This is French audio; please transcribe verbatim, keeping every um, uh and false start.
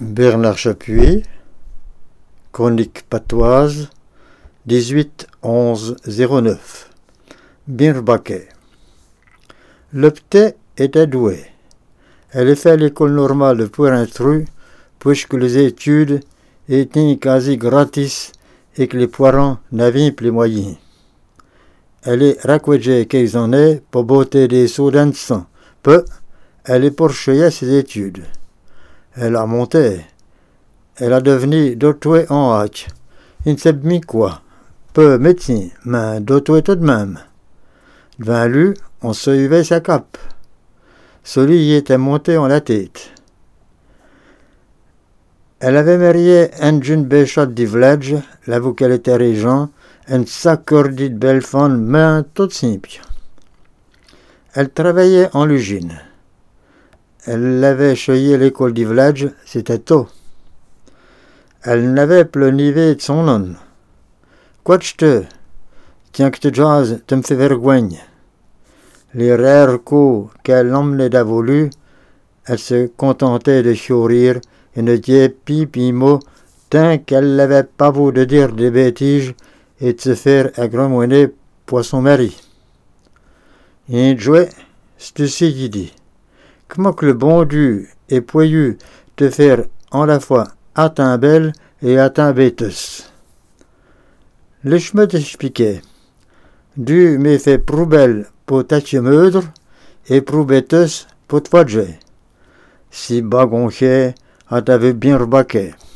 Bernard Chapuis, Chronique patoise, dix-huit onze zéro neuf. Birbaquet. Le petit était doué. Elle est fait à l'école normale pour intrus, puisque les études étaient quasi gratis et que les parents n'avaient plus les moyens. Elle est raccouée qu'ils en aient pour botter des sauts d'un sang. Peu, elle est poursuivie ses études. Elle a monté. Elle a devenu d'autoué en hache. Il ne sait mis quoi. Peu médecin, mais d'autoué tout de même. Devant lui, on suivait sa cape. Celui y était monté en la tête. Elle avait marié un jeune béchotte du village, l'avoue qu'elle était régent, une sacordite belle femme, mais toute simple. Elle travaillait en l'usine. Elle l'avait choyé à l'école du village, c'était tôt. Elle n'avait plus le niveau de son nom. Quoi que je te, tiens que tu jases, tu me fais vergogne. Les rares coups qu'elle emmenait d'avolu, elle se contentait de sourire et ne disait pipi mot tant qu'elle n'avait pas voulu de dire des bêtises et de se faire agremonner pour son mari. Et jouet, c'est aussi qui dit. Comment que le bon Dieu est poilu te faire en la fois à ta belle et à ta bêteuse. Le chemin t'expliquait. Dieu m'a fait prou belle pour t'achemeudre et prou bêteuse pour te fadger. Si bagonché, a t'avait bien rebaqué.